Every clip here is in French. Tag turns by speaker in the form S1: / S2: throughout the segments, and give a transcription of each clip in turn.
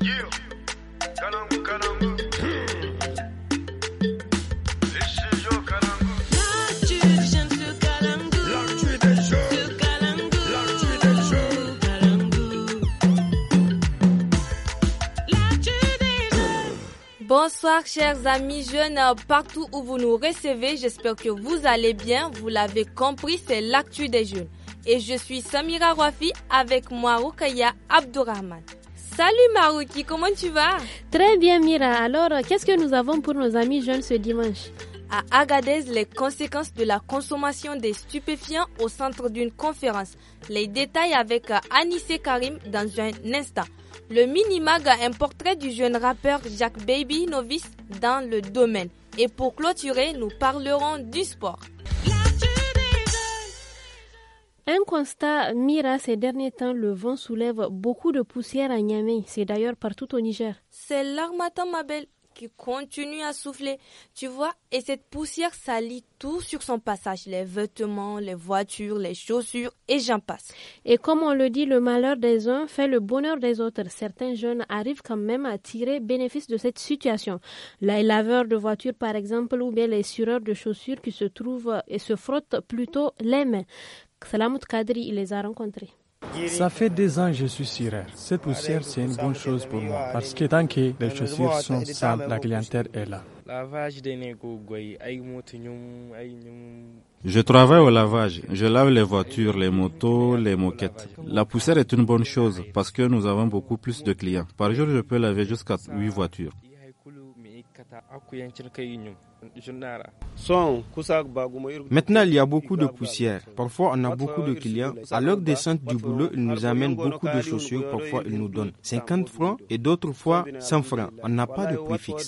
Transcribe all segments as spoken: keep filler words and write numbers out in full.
S1: Bonsoir chers amis jeunes, partout où vous nous recevez, j'espère que vous allez bien, vous l'avez compris, c'est l'actu des jeunes. Et je suis Samira Wafi avec moi Rukaya Abdourahman. Salut Marouki, comment tu vas?
S2: Très bien Mira, alors qu'est-ce que nous avons pour nos amis jeunes ce dimanche?
S1: À Agadez, les conséquences de la consommation des stupéfiants au centre d'une conférence. Les détails avec Anissé Karim dans un instant. Le mini-mag a un portrait du jeune rappeur Jack Baby, novice dans le domaine. Et pour clôturer, nous parlerons du sport.
S2: Un constat, Mira, ces derniers temps, le vent soulève beaucoup de poussière à Niamey. C'est d'ailleurs partout au Niger.
S1: C'est l'harmattan, ma belle, qui continue à souffler, tu vois, et cette poussière salit tout sur son passage, les vêtements, les voitures, les chaussures, et j'en passe.
S2: Et comme on le dit, le malheur des uns fait le bonheur des autres. Certains jeunes arrivent quand même à tirer bénéfice de cette situation. Les laveurs de voitures, par exemple, ou bien les sureurs de chaussures qui se trouvent et se frottent plutôt les mains. Salamout Kadri, il les a rencontrés.
S3: Ça fait deux ans que je suis sireur. Cette poussière, c'est une bonne chose pour moi. Parce que tant que les chaussures sont sales, la clientèle est là.
S4: Je travaille au lavage. Je lave les voitures, les motos, les moquettes. La poussière est une bonne chose parce que nous avons beaucoup plus de clients. Par jour, je peux laver jusqu'à huit voitures.
S5: Maintenant, il y a beaucoup de poussière. Parfois, on a beaucoup de clients. À l'heure des descente du boulot, ils nous amènent beaucoup de chaussures. Parfois, ils nous donnent cinquante francs et d'autres fois cent francs. On n'a pas de prix fixe.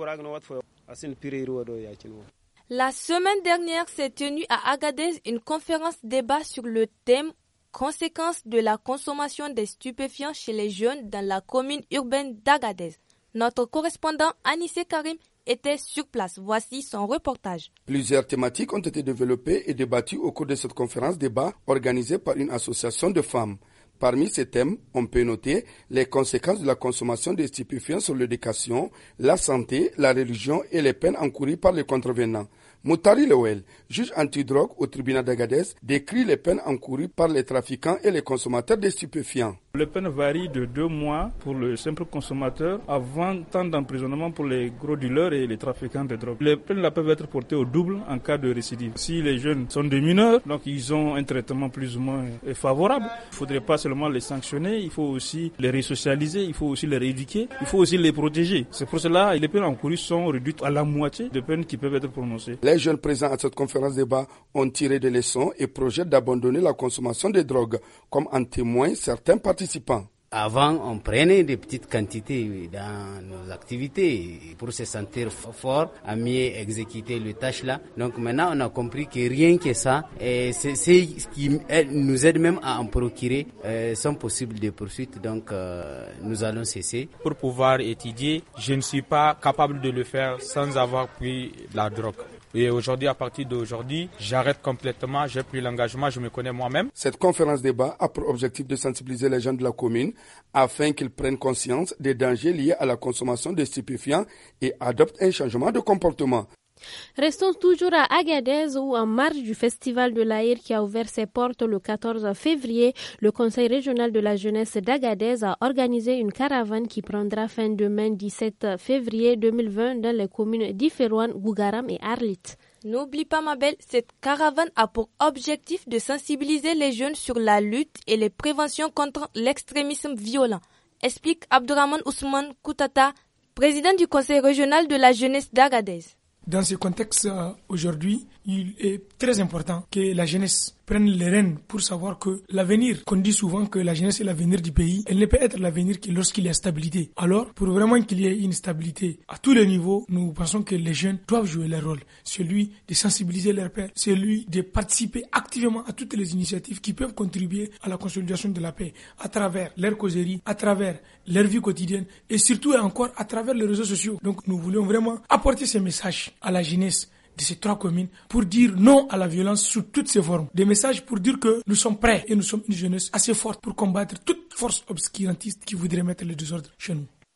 S1: La semaine dernière s'est tenue à Agadez une conférence débat sur le thème conséquences de la consommation des stupéfiants chez les jeunes dans la commune urbaine d'Agadez. Notre correspondant Anissé Karim était sur place. Voici son reportage.
S6: Plusieurs thématiques ont été développées et débattues au cours de cette conférence débat organisée par une association de femmes. Parmi ces thèmes, on peut noter les conséquences de la consommation des stupéfiants sur l'éducation, la santé, la religion et les peines encourues par les contrevenants. Moutari Lewel, juge antidrogue au tribunal d'Agadez, décrit les peines encourues par les trafiquants et les consommateurs de stupéfiants.
S7: Les peines varient de deux mois pour le simple consommateur à vingt ans d'emprisonnement pour les gros dealers et les trafiquants de drogue. Les peines là peuvent être portées au double en cas de récidive. Si les jeunes sont des mineurs, donc ils ont un traitement plus ou moins favorable. Il ne faudrait pas seulement les sanctionner, il faut aussi les resocialiser, il faut aussi les rééduquer, il faut aussi les protéger. C'est pour cela que les peines encourues sont réduites à la moitié des peines qui peuvent être prononcées.
S6: Les jeunes présents à cette conférence débat ont tiré des leçons et projettent d'abandonner la consommation de drogue, comme en témoignent certains participants.
S8: Avant, on prenait des petites quantités dans nos activités pour se sentir fort, à mieux exécuter les tâches là. Donc maintenant, on a compris que rien que ça, et c'est, c'est ce qui nous aide même à en procurer euh, sans possible de poursuite. Donc euh, nous allons cesser.
S9: Pour pouvoir étudier, je ne suis pas capable de le faire sans avoir pris la drogue. Et aujourd'hui, à partir d'aujourd'hui, j'arrête complètement, j'ai pris l'engagement, je me connais moi-même.
S6: Cette conférence débat a pour objectif de sensibiliser les gens de la commune afin qu'ils prennent conscience des dangers liés à la consommation de stupéfiants et adoptent un changement de comportement.
S2: Restons toujours à Agadez où, en marge du Festival de l'Aïr qui a ouvert ses portes le quatorze février, le Conseil régional de la jeunesse d'Agadez a organisé une caravane qui prendra fin demain dix-sept février deux mille vingt dans les communes d'Iferouane, Gougaram et Arlit.
S1: N'oublie pas ma belle, cette caravane a pour objectif de sensibiliser les jeunes sur la lutte et les préventions contre l'extrémisme violent, explique Abdourahman Ousmane Koutata, président du Conseil régional de la jeunesse d'Agadez.
S10: Dans ce contexte, euh, aujourd'hui, il est très important que la jeunesse prenne les rênes pour savoir que l'avenir, qu'on dit souvent que la jeunesse est l'avenir du pays, elle ne peut être l'avenir que lorsqu'il y a stabilité. Alors, pour vraiment qu'il y ait une stabilité à tous les niveaux, nous pensons que les jeunes doivent jouer leur rôle. Celui de sensibiliser leurs pairs, celui de participer activement à toutes les initiatives qui peuvent contribuer à la consolidation de la paix, à travers leur causerie, à travers leur vie quotidienne et surtout et encore à travers les réseaux sociaux. Donc, nous voulons vraiment apporter ces messages à la jeunesse de ces trois communes pour dire non à la violence sous toutes ses formes. Des messages pour dire que nous sommes prêts et nous sommes une jeunesse assez forte pour combattre toute force obscurantiste qui voudrait mettre le désordre chez nous.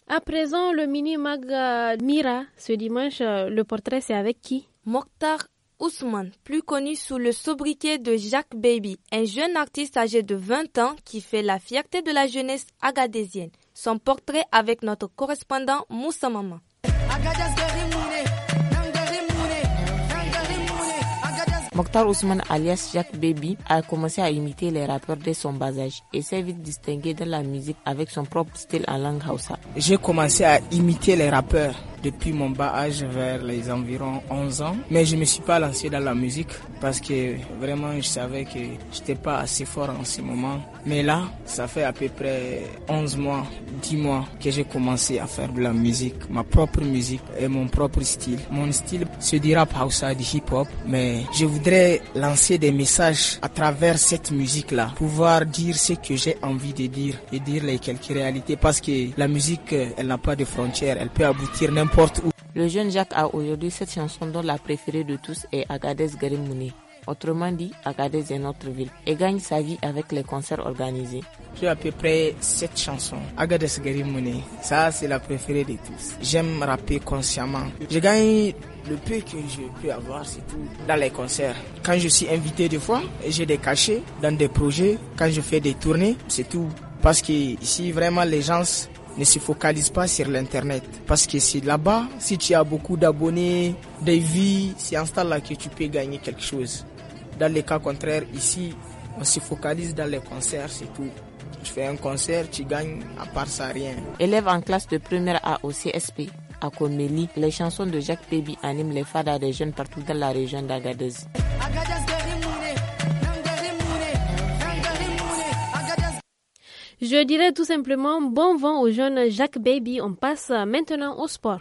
S2: À présent, le mini-mag Mira, ce dimanche, le portrait c'est avec qui?
S1: Mokhtar Ousmane, plus connu sous le sobriquet de Jacques Baby, un jeune artiste âgé de vingt ans qui fait la fierté de la jeunesse agadésienne. Son portrait avec notre correspondant Moussa Mama.
S11: Mokhtar Ousmane alias Jacques Baby a commencé à imiter les rappeurs dès son bas âge et s'est vite distingué dans la musique avec son propre style en langue Hausa.
S12: J'ai commencé à imiter les rappeurs depuis mon bas âge vers les environs onze ans, mais je me suis pas lancé dans la musique parce que vraiment je savais que j'étais pas assez fort en ce moment. Mais là, ça fait à peu près onze mois, dix mois que j'ai commencé à faire de la musique, ma propre musique et mon propre style. Mon style, c'est du rap Hausa, du hip-hop, mais je voudrais lancer des messages à travers cette musique-là, pouvoir dire ce que j'ai envie de dire et dire les quelques réalités parce que la musique, elle n'a pas de frontières, elle peut aboutir n'importe où.
S11: Le jeune Jacques a aujourd'hui cette chanson dont la préférée de tous est Agadez Garimouné. Autrement dit, Agadez est notre ville et gagne sa vie avec les concerts organisés.
S12: J'ai à peu près sept chansons. Agadez Garimouné, ça c'est la préférée de tous. J'aime rapper consciemment. Je gagne le peu que je peux avoir, c'est tout, dans les concerts. Quand je suis invité des fois, j'ai des cachets dans des projets. Quand je fais des tournées, c'est tout. Parce que ici, vraiment, les gens ne se focalisent pas sur l'internet. Parce que c'est là-bas, si tu as beaucoup d'abonnés, des vues, c'est en ce temps-là que tu peux gagner quelque chose. Dans les cas contraires, ici, on se focalise dans les concerts, c'est tout. Tu fais un concert, tu gagnes, à part ça, rien.
S11: Élève en classe de première A au C S P, à Konmeli, les chansons de Jacques Baby animent les fadas des jeunes partout dans la région d'Agadez.
S2: Je dirais tout simplement bon vent au jeune Jacques Baby. On passe maintenant au sport.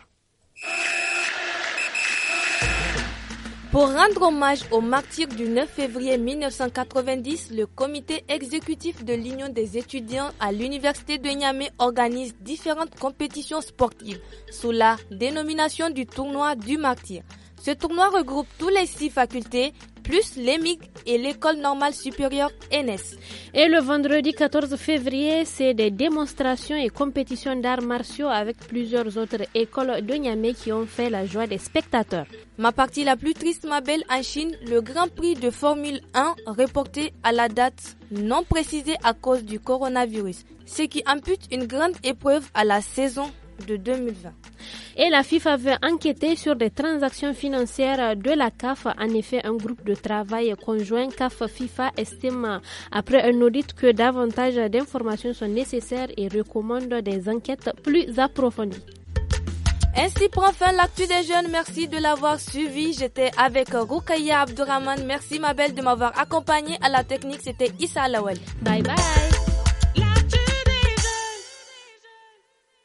S1: Pour rendre hommage aux martyrs du neuf février mille neuf cent quatre-vingt-dix, le comité exécutif de l'Union des étudiants à l'université de Niamey organise différentes compétitions sportives sous la dénomination du tournoi du martyr. Ce tournoi regroupe tous les six facultés, plus l'E M I G et l'école normale supérieure N S.
S2: Et le vendredi quatorze février, c'est des démonstrations et compétitions d'arts martiaux avec plusieurs autres écoles de Niamey qui ont fait la joie des spectateurs.
S1: Ma partie la plus triste, ma belle, en Chine, le Grand Prix de Formule un reporté à la date non précisée à cause du coronavirus, ce qui impute une grande épreuve à la saison de deux mille vingt.
S2: Et la FIFA veut enquêter sur des transactions financières de la C A F. En effet, un groupe de travail conjoint C A F-FIFA estime après un audit que davantage d'informations sont nécessaires et recommande des enquêtes plus approfondies.
S1: Ainsi prend fin l'actu des jeunes. Merci de l'avoir suivi. J'étais avec Roukaya Abdurrahman. Merci ma belle de m'avoir accompagné à la technique. C'était Issa Lawel.
S2: Bye bye.